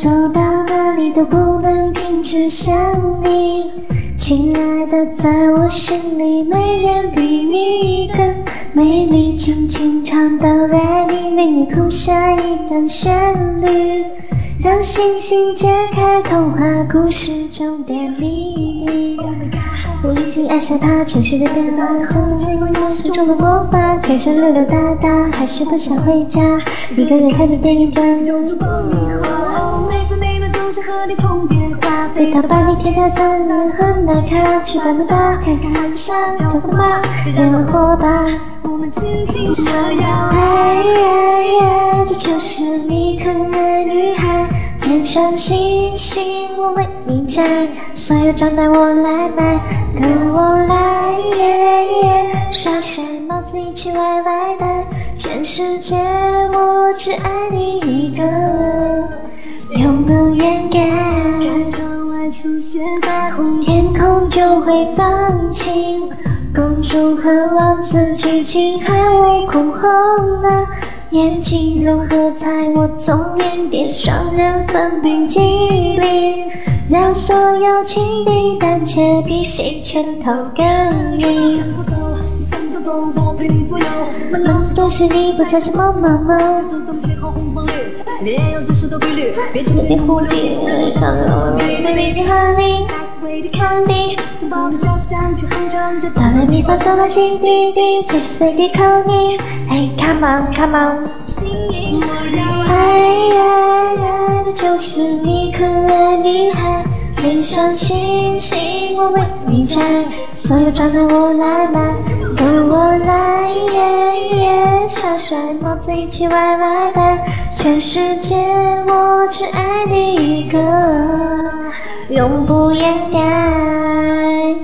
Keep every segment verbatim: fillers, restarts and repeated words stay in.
走到哪里都不能停止想你，亲爱的，在我心里没人比你更美丽，轻轻唱到 Ready， 为你谱下一段旋律，让星星揭开童话故事中的秘密。我已经爱上他，城市的变化，怎么才会有手中的魔法？街上溜溜达达，还是不想回家，一个人看着电影转悠着爆米花。每次每晚都想和你通电话，飞到巴黎铁塔上喝奶咖，去百慕大看看海上跳蚤马，别让火把我们轻轻折腰。哎呀呀，这就是你可爱女孩，天上星星我为你摘，所有账单我来买，跟我来耶耶，甩甩帽子一起歪歪戴，全世界我只爱你一个，永不掩盖。看窗外出现彩虹，天空就会放晴，公主和王子剧情害我哭红了眼睛，融合在我总眼点，双人分冰激凌，让所有情敌胆怯，比谁拳头更硬。我陪你左右，满脑子都是你，不再是梦梦梦。就通通切好红黄绿，恋爱只是的规律，别就别蝴蝶，想着我，baby honey，为你看你，拥抱的交响曲哼唱着哆来咪发嗦拉西滴滴，随时随地靠你。Hey come on come on， 哎呀呀，这就是你可爱女孩，天上星星我为你摘，所有账单我来买，跟我来耶耶，甩甩帽子一起歪歪戴，全世界我只爱你一个，永不掩盖。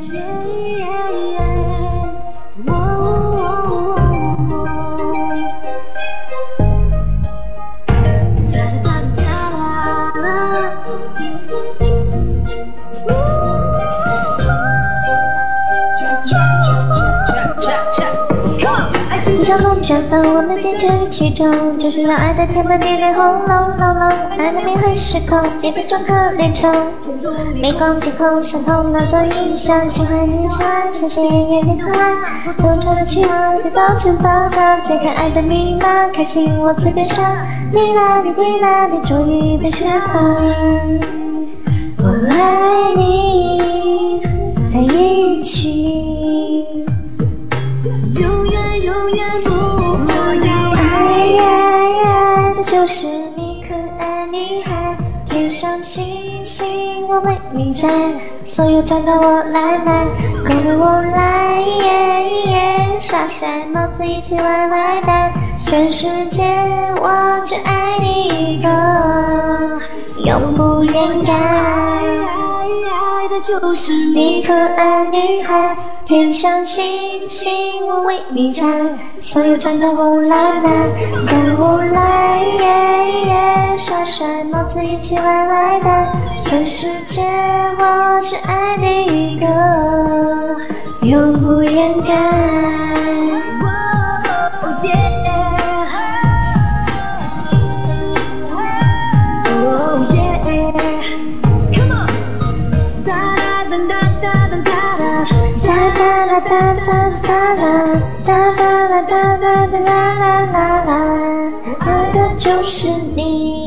就像龙卷风，我每天就于其中，就是要爱的天翻地裂，轰隆隆隆，爱难免很失控，也别装可怜虫。没光天空，伤痛拿走影响，喜欢你茶，谢谢眼里可爱，浓稠的期望被保证报告，解开爱的密码，开心我嘴边上，滴答滴滴答滴，终于被释放。我爱你，在一起。永远永远不会有爱呀呀，这就是你可爱女孩，天上星星我为你摘，所有账单我来买，跟我来耶耶，甩甩帽子一起歪歪戴，全世界我只爱你一个，永不掩盖。这就是你可爱女孩，天上星星我为你摘，所有账单我来买，跟我来耶耶，甩甩帽子一起歪歪戴，全世界我只爱你一个，永不掩盖。哒哒哒哒啦，哒哒啦哒哒哒啦啦啦啦，爱的就是你。